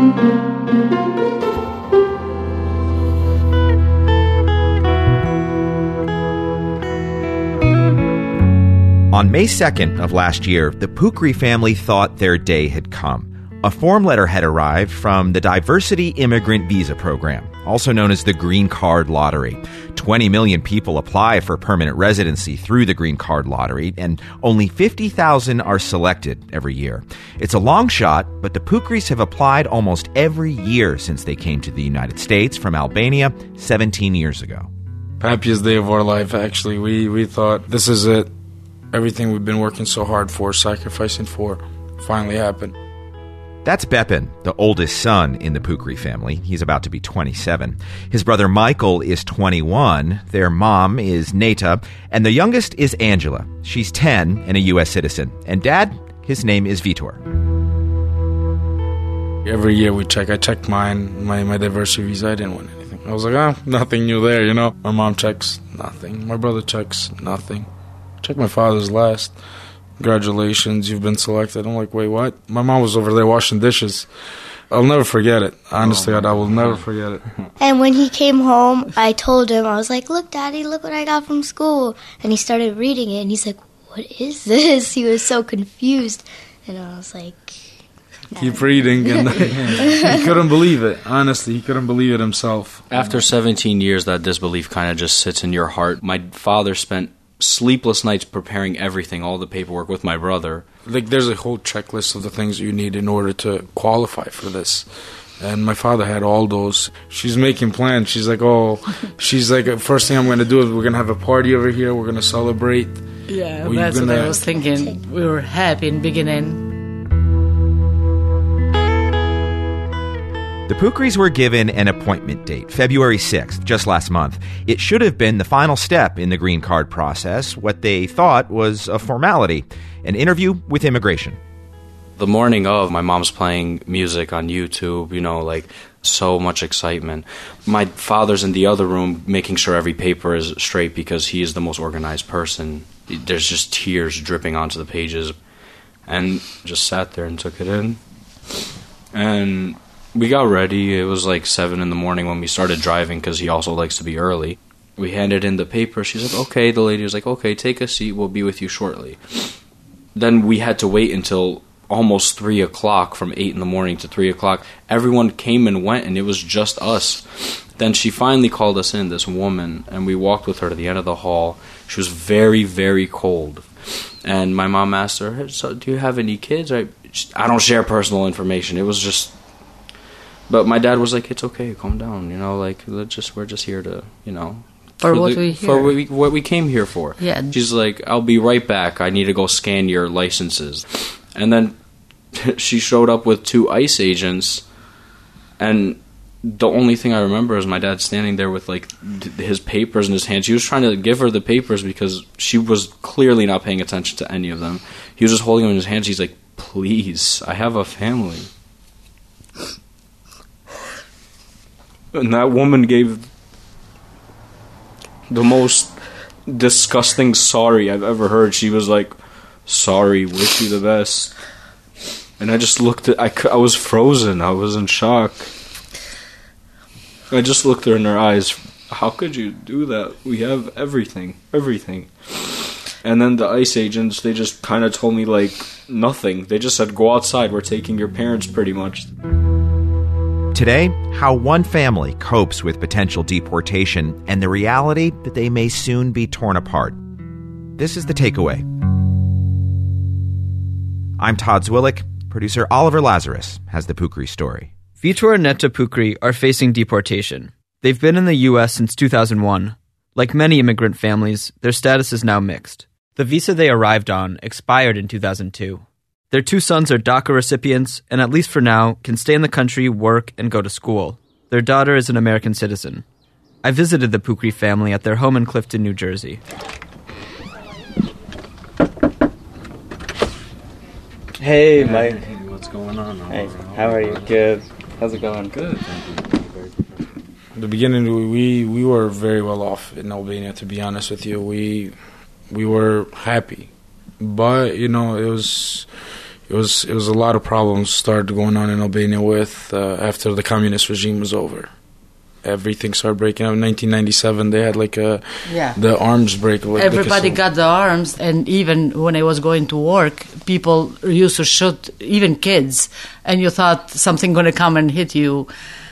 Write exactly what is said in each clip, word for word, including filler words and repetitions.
On May second of last year, the Pukri family thought their day had come. A form letter had arrived from the Diversity Immigrant Visa Program, also known as the Green Card Lottery. twenty million people apply for permanent residency through the Green Card Lottery, and only fifty thousand are selected every year. It's a long shot, but the Pukris have applied almost every year since they came to the United States from Albania seventeen years ago. Happiest day of our life, actually. We, we thought, this is it. Everything we've been working so hard for, sacrificing for, finally happened. That's Bepin, the oldest son in the Pukri family. He's about to be twenty-seven. His brother Michael is twenty-one. Their mom is Neta. And the youngest is Angela. She's ten and a U S citizen. And Dad, his name is Vitor. Every year we check. I checked mine, my, my diversity visa. I didn't want anything. I was like, oh, nothing new there, you know. My mom checks, nothing. My brother checks, nothing. Check my father's last. Congratulations, you've been selected. I'm like, wait, what? My mom was over there washing dishes. I'll never forget it. Honestly, oh, I will never forget it. And when he came home, I told him, I was like, look, Daddy, look what I got from school. And he started reading it, and he's like, what is this? He was so confused. And I was like... Keep reading. And he couldn't believe it. Honestly, he couldn't believe it himself. After seventeen years, that disbelief kind of just sits in your heart. My father spent sleepless nights preparing everything, all the paperwork with my brother. Like, there's a whole checklist of the things you need in order to qualify for this. And my father had all those. She's making plans. She's like, oh, she's like, first thing I'm going to do is we're going to have a party over here. We're going to celebrate. Yeah, we're that's gonna... what I was thinking. We were happy in the beginning. The Pukris were given an appointment date, February sixth, just last month. It should have been the final step in the green card process, what they thought was a formality, an interview with immigration. The morning of, my mom's playing music on YouTube, you know, like so much excitement. My father's in the other room making sure every paper is straight because he is the most organized person. There's just tears dripping onto the pages. And just sat there and took it in. And we got ready. It was like seven in the morning when we started driving because he also likes to be early. We handed in the paper. She's like, okay. The lady was like, okay, take a seat. We'll be with you shortly. Then we had to wait until almost three o'clock, from eight in the morning to three o'clock. Everyone came and went, and it was just us. Then she finally called us in, this woman, and we walked with her to the end of the hall. She was very, very cold. And my mom asked her, hey, so do you have any kids? I, I don't share personal information. It was just... But my dad was like, it's okay, calm down, you know, like, let's just, we're just here to, you know. For, for what the, we here. For what we, what we came here for. Yeah. She's like, I'll be right back. I need to go scan your licenses. And then she showed up with two ICE agents, and the only thing I remember is my dad standing there with, like, his papers in his hands. He was trying to give her the papers because she was clearly not paying attention to any of them. He was just holding them in his hands. He's like, please, I have a family. And that woman gave the most disgusting sorry I've ever heard. She was like, sorry, wish you the best. And I just looked at, I, I was frozen. I was in shock. I just looked her in her eyes. How could you do that? We have everything. Everything. And then the ICE agents, they just kind of told me, like, nothing. They just said, go outside. We're taking your parents, pretty much. Today, how one family copes with potential deportation and the reality that they may soon be torn apart. This is The Takeaway. I'm Todd Zwillick. Producer Oliver Lazarus has the Pukri story. Vitor and Neta Pukri are facing deportation. They've been in the U S since two thousand one. Like many immigrant families, their status is now mixed. The visa they arrived on expired in two thousand two. Their two sons are DACA recipients and, at least for now, can stay in the country, work, and go to school. Their daughter is an American citizen. I visited the Pukri family at their home in Clifton, New Jersey. Hey, Mike. Hey, what's going on? Hey, how are you? Good. How's it going? Good, thank you. In the beginning, we, we were very well off in Albania, to be honest with you. We we were happy. But, you know, it was... it was it was a lot of problems started going on in Albania with uh, after the communist regime was over. Everything started breaking up. In nineteen ninety-seven, they had like a Yeah. the arms break. Like, Everybody because- got the arms, and even when I was going to work, people used to shoot, even kids, and you thought something going to come and hit you.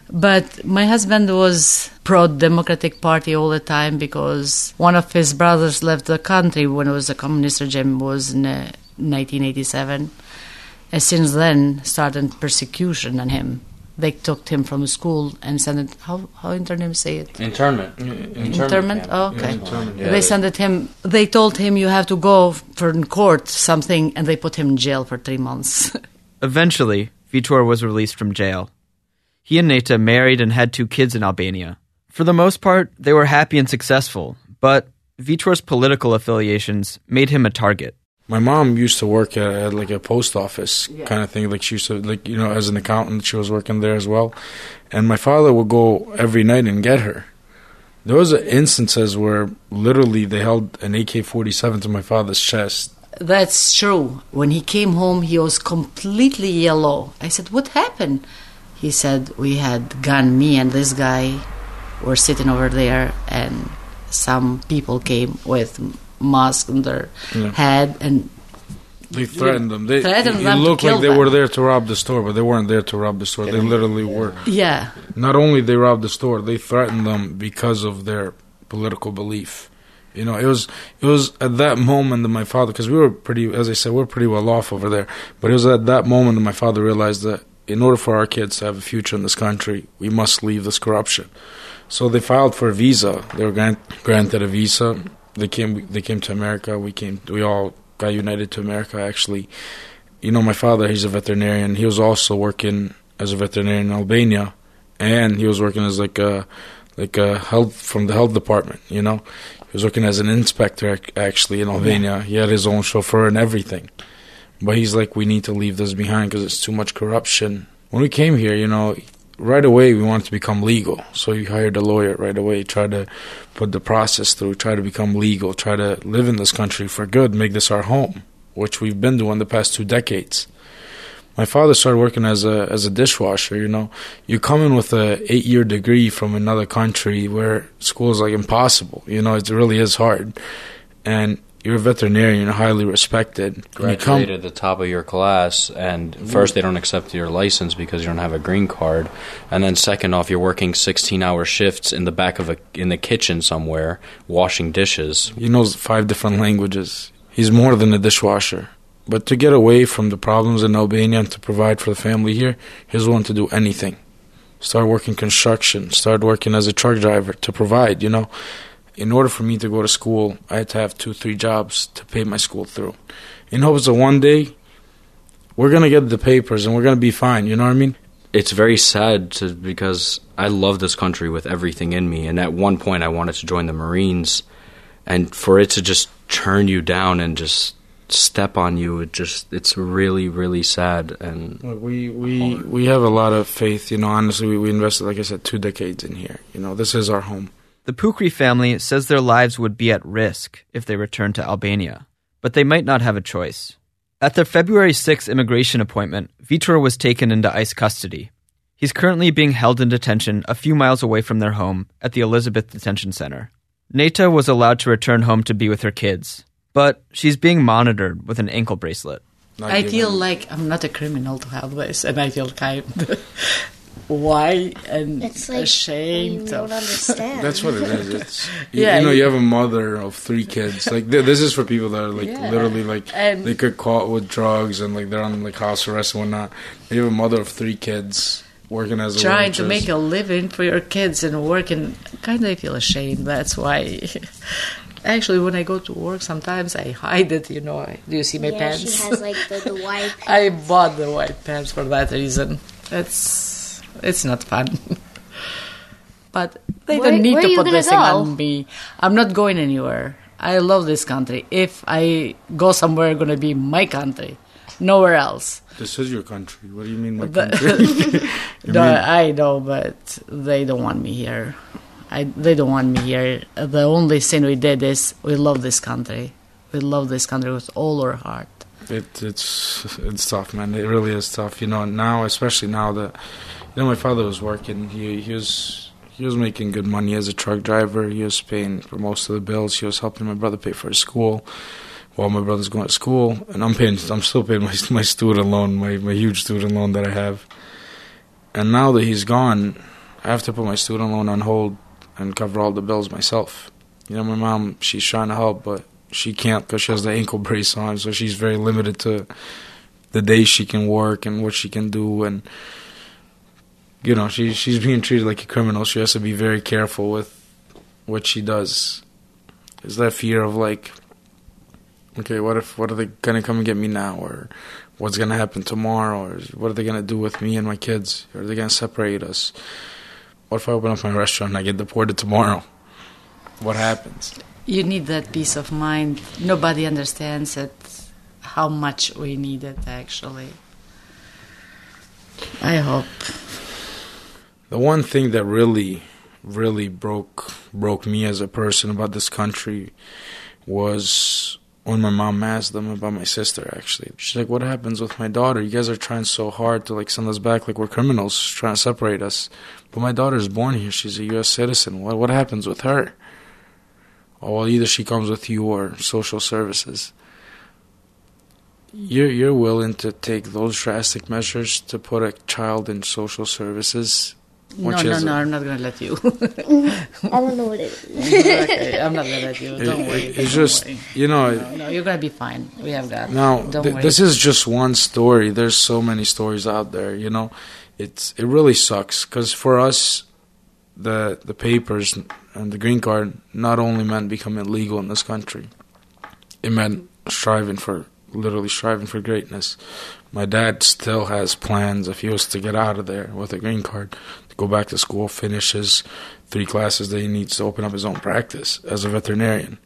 But my husband was pro-democratic party all the time because one of his brothers left the country when it was a communist regime, was in uh, nineteen eighty-seven. And since then, started persecution on him. They took him from school and sent it, how, how internment say it? Internment. Internment? camp. Oh, okay. Yeah, internment, yeah. They sent it him. They told him you have to go for in court something, and they put him in jail for three months. Eventually, Vitor was released from jail. He and Neta married and had two kids in Albania. For the most part, they were happy and successful, but Vitor's political affiliations made him a target. My mom used to work at, at like a post office kind of thing. Like she used to, like, you know, as an accountant, she was working there as well. And my father would go every night and get her. There was instances where literally they held an A K forty-seven to my father's chest. That's true. When he came home, he was completely yellow. I said, what happened? He said, we had gone, me and this guy were sitting over there, and some people came with masks on their Yeah. head, and They threatened them. They, Threatened it them to looked kill like they them. were there to rob the store, but they weren't there to rob the store. They literally were. yeah. Not only they robbed the store, they threatened them because of their political belief. You know, it was it was at that moment that my father, because we were pretty, as I said, we we're pretty well off over there. But it was at that moment that my father realized that in order for our kids to have a future in this country, we must leave this corruption. So they filed for a visa. They were grant, granted a visa. They came. They came to America. We came. We all got united to America. Actually, you know, my father, he's a veterinarian. He was also working as a veterinarian in Albania, and he was working as like a like a health from the health department. You know, he was working as an inspector ac- actually in Albania. He had his own chauffeur and everything. But he's like, we need to leave this behind because it's too much corruption. When we came here, you know, right away we wanted to become legal. So he hired a lawyer right away, tried to put the process through, try to become legal, try to live in this country for good, make this our home, which we've been doing the past two decades. My father started working as a as a dishwasher, you know. You come in with a eight-year degree from another country where school is like impossible. You know, it really is hard. And you're a veterinarian, you're highly respected. And you come- Graduated at the top of your class, and first they don't accept your license because you don't have a green card, and then second off, you're working sixteen-hour shifts in the back of a in the kitchen somewhere, washing dishes. He knows five different languages. He's more than a dishwasher. But to get away from the problems in Albania and to provide for the family here, he was willing to do anything. Start working construction, start working as a truck driver to provide, you know. In order for me to go to school, I had to have two, three jobs to pay my school through. In hopes that one day, we're going to get the papers and we're going to be fine, you know what I mean? It's very sad to, because I love this country with everything in me, and at one point I wanted to join the Marines, and for it to just turn you down and just step on you, it just it's really, really sad. And Look, we we we have a lot of faith, you know. Honestly, we, we invested, like I said, two decades in here. You know, this is our home. The Pukri family says their lives would be at risk if they returned to Albania, but they might not have a choice. At their February sixth immigration appointment, Vitor was taken into ICE custody. He's currently being held in detention a few miles away from their home at the Elizabeth Detention Center. Neta was allowed to return home to be with her kids, but she's being monitored with an ankle bracelet. Not I given- feel like I'm not a criminal to have this, and I feel kind of why and It's like ashamed. you don't of- understand. That's what it is. It's you, Yeah, you know, you- you have a mother of three kids. Like th- this is for people that are like Yeah. literally like And- they get caught with drugs and like they're on like house arrest and whatnot. You have a mother of three kids working as a trying to waitress. make a living for your kids and working. Kind of feel ashamed. That's why. Actually, when I go to work, sometimes I hide it. You know, do you see my yeah, pants? she has like the, the white I bought the white pants for that reason. It's it's not fun. But they Where- don't need where to are you put gonna this thing go? on me. I'm not going anywhere. I love this country. If I go somewhere, it's going to be my country, nowhere else. This is your country. What do you mean, my But- country? You No, mean- I know, but they don't want me here. I, they don't want me here. The only thing we did is we love this country. We love this country with all our heart. It, it's it's tough, man. It really is tough. You know, now, especially now that, you know, my father was working. He he was he was making good money as a truck driver. He was paying for most of the bills. He was helping my brother pay for his school while my brother's going to school, and I'm paying. I'm still paying my my student loan, my my huge student loan that I have. And now that he's gone, I have to put my student loan on hold and cover all the bills myself. You know, my mom, she's trying to help, but she can't because she has the ankle brace on, so she's very limited to the days she can work and what she can do. And, you know, she, she's being treated like a criminal. She has to be very careful with what she does. There's that fear of, like, okay, what if, what are they going to come and get me now? Or what's going to happen tomorrow? Or what are they going to do with me and my kids? Are they going to separate us? What if I open up my restaurant and I get deported tomorrow? What happens? You need that peace of mind. Nobody understands it, how much we need it, actually. I hope. The one thing that really, really broke broke me as a person about this country was when my mom asked them about my sister, actually. She's like, what happens with my daughter? You guys are trying so hard to, like, send us back like we're criminals, trying to separate us. But my daughter's born here. She's a U S citizen. What what happens with her? Oh, well, either she comes with you or social services. You're, you're willing to take those drastic measures to put a child in social services? No, no, no, I'm not going to let you. I don't know what it is. Okay, I'm not going to let you. Don't it, worry. It's don't just, worry. you know... No, no, you're going to be fine. We have God. Now, don't th- worry. this is just one story. There's so many stories out there, you know. It's It really sucks, because for us, the the papers and the green card not only meant becoming legal in this country, it meant striving for, literally striving for greatness. My dad still has plans, if he was to get out of there with a green card, to go back to school, finish his three classes that he needs to open up his own practice as a veterinarian.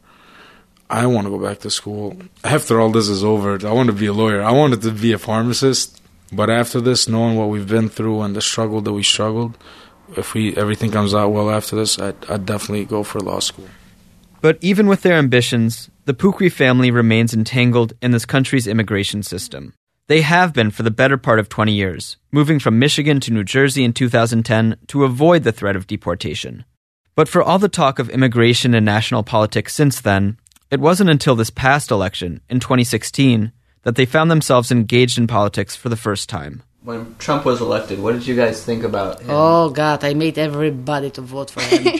I want to go back to school. After all this is over, I want to be a lawyer. I wanted to be a pharmacist. But after this, knowing what we've been through and the struggle that we struggled, if we everything comes out well after this, I'd, I'd definitely go for law school. But even with their ambitions, the Pukri family remains entangled in this country's immigration system. They have been for the better part of twenty years, moving from Michigan to New Jersey in two thousand ten to avoid the threat of deportation. But for all the talk of immigration and national politics since then, it wasn't until this past election, in twenty sixteen, that they found themselves engaged in politics for the first time. When Trump was elected, what did you guys think about him? Oh, God, I made everybody to vote for him.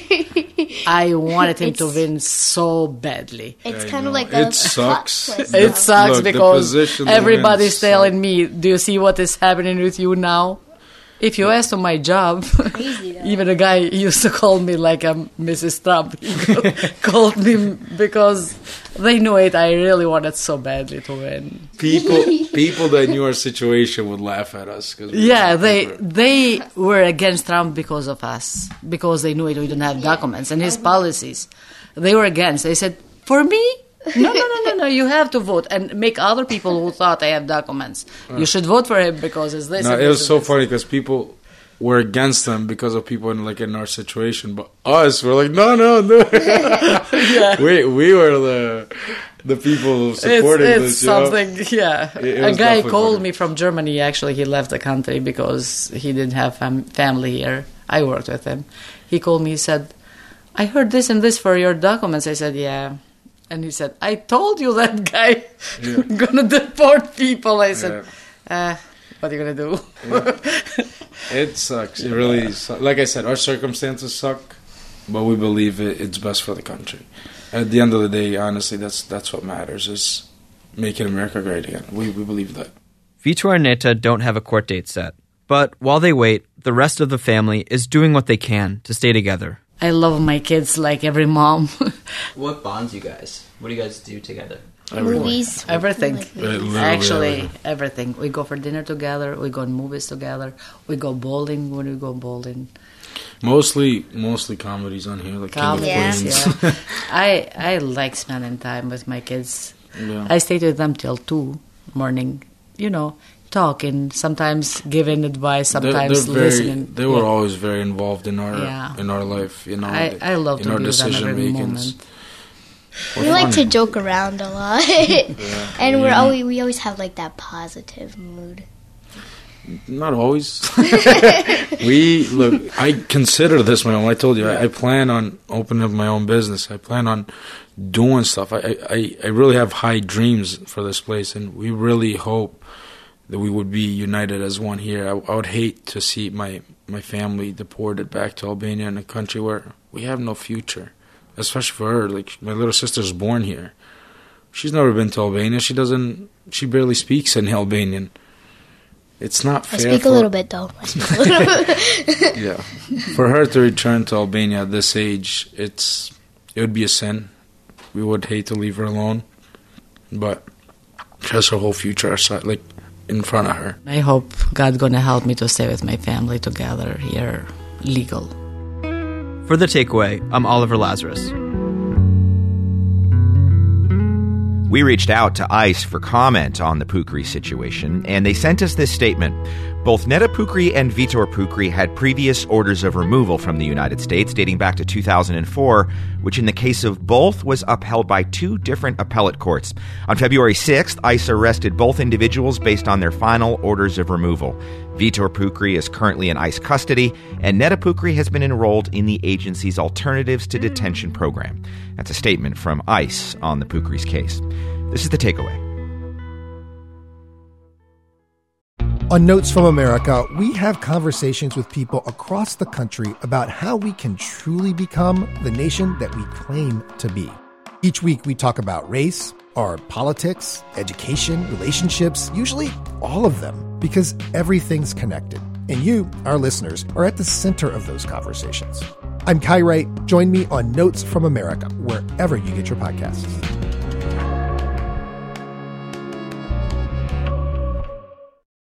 I wanted him It's- to win so badly. It's I kind know. of like a It sucks. hot place The- It now. sucks Look, the because position they're in everybody's suck. telling me, do you see what is happening with you now? If you ask to my job, Crazy, though. even a guy used to call me like I'm Missus Trump. He called me because they knew it. I really wanted so badly to win. People people that knew our situation would laugh at us. Cause we Yeah, were- they they were against Trump because of us, because they knew it. We didn't have documents and his policies. They were against. They said, for me? No, no, no, no, no. You have to vote and make other people who thought I have documents. You should vote for him because it's this. No, and it this was and so this. funny because people were against them because of people in like in our situation, but us we're like, no, no, no. we we were the the people It's, supporting it's this. You know? something, yeah. It- it a was guy definitely called funny. me from Germany. Actually, he left the country because he didn't have fam- family here. I worked with him. He called me. He said, "I heard this and this for your documents." I said, "Yeah." And he said, "I told you that guy Yeah. gonna deport people." I said, Yeah. uh, "What are you gonna do?" It sucks. It really, su- like I said, our circumstances suck, but we believe it, it's best for the country. At the end of the day, honestly, that's that's what matters, is making America great again. We we believe that. Vitor and Neta don't have a court date set. But while they wait, the rest of the family is doing what they can to stay together. I love my kids like every mom. What bonds you guys? What do you guys do together? Movies. Everything. Like It literally Actually, everything. everything. We go for dinner together. We go on movies together. We go bowling when we go bowling. Mostly, mostly comedies on here, like King of Comedies, Queens. yeah. I I like spending time with my kids. Yeah. I stayed with them till two morning. You know, talking. Sometimes giving advice. They're- Sometimes they're very, listening. They were Yeah. always very involved in our Yeah. in our life. You know, I, I love in to our be with them decision every makings. moment. We like to joke around a lot. Yeah. And we're Yeah. always, we always have like that positive mood. Not always. we look. I consider this my own. I told you. I, I plan on opening up my own business. I plan on doing stuff. I, I, I really have high dreams for this place, and we really hope that we would be united as one here. I, I would hate to see my my family deported back to Albania, in a country where we have no future, especially for her. Like, my little sister's born here. She's never been to Albania. She doesn't. She barely speaks any Albanian. It's not fair. I speak for, a little bit, though. I speak a little bit. Yeah, for her to return to Albania at this age, it's it would be a sin. We would hate to leave her alone, but she has her whole future aside, like in front of her. I hope God's gonna help me to stay with my family together here, legal. For The Takeaway, I'm Oliver Lazarus. We reached out to ICE for comment on the Pukri situation, and they sent us this statement. Both Neda Pukri and Vitor Pukri had previous orders of removal from the United States dating back to two thousand four, which in the case of both was upheld by two different appellate courts. On February sixth, ICE arrested both individuals based on their final orders of removal. Vitor Pukri is currently in ICE custody, and Neda Pukri has been enrolled in the agency's Alternatives to Detention program. That's a statement from ICE on the Pukri's case. This is The Takeaway. On Notes from America, we have conversations with people across the country about how we can truly become the nation that we claim to be. Each week, we talk about race, our politics, education, relationships, usually all of them, because everything's connected. And you, our listeners, are at the center of those conversations. I'm Kai Wright. Join me on Notes from America, wherever you get your podcasts.